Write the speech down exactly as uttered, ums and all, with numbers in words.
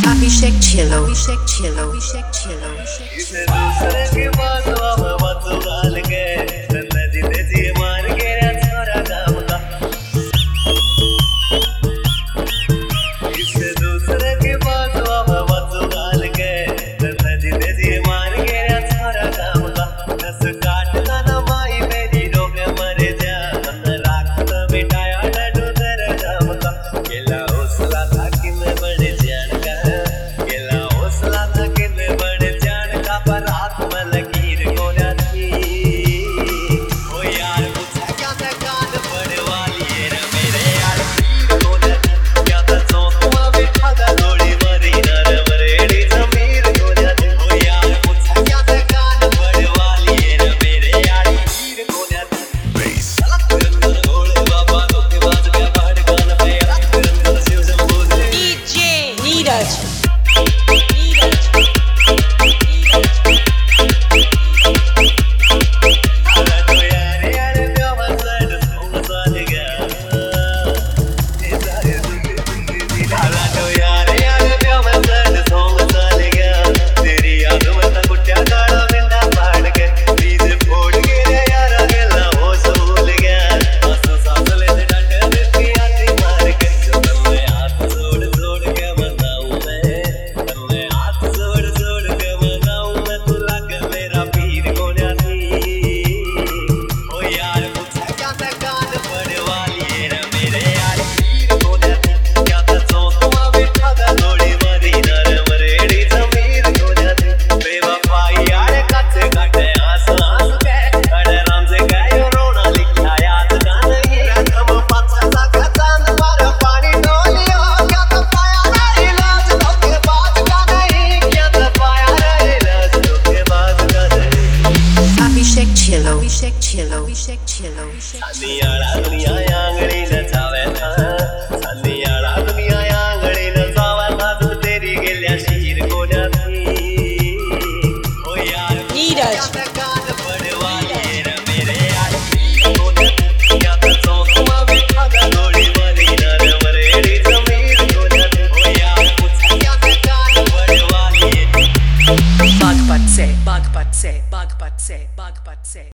Abhishek Chillo, Abhishek Chillo, Abhishek Chillo, इसे दूसरे की बातों में मत डाल के तन्ने जीते जी मार के छोरा काम का इसे दूसरे की बातों में मत डाल के तन्ने जीते जी मार के छोरा काम का दस काट का ना माई मेरी रोके मर जा मन राख तो मिटाया डू तेरे काम का केला हौसला था कि मैं बढ़ जान का केला हौसला था कि मैं बढ़ जान का पर हाथ में लकीर को जाती ओ यार मुझे क्या था कान पड़े वाली है रे मेरे यार तीर को जाती क्या था सो तुम बैठा था थोड़ी मरी ना रे मरेड़ी जमीर को जाती ओ यार मुझे क्या था कान पड़े वाली है रे मेरे यार तीर को जाती रंगन घोड़े बाबा तो के बाज पे पहाड़ कान पे रंगन शिव शंभू से D J Neeraj. Abhishek Chillo, Abhishek Chillo, Abhishek Chillo, Abhishek Chillo. दुनिया दुनिया आंगली न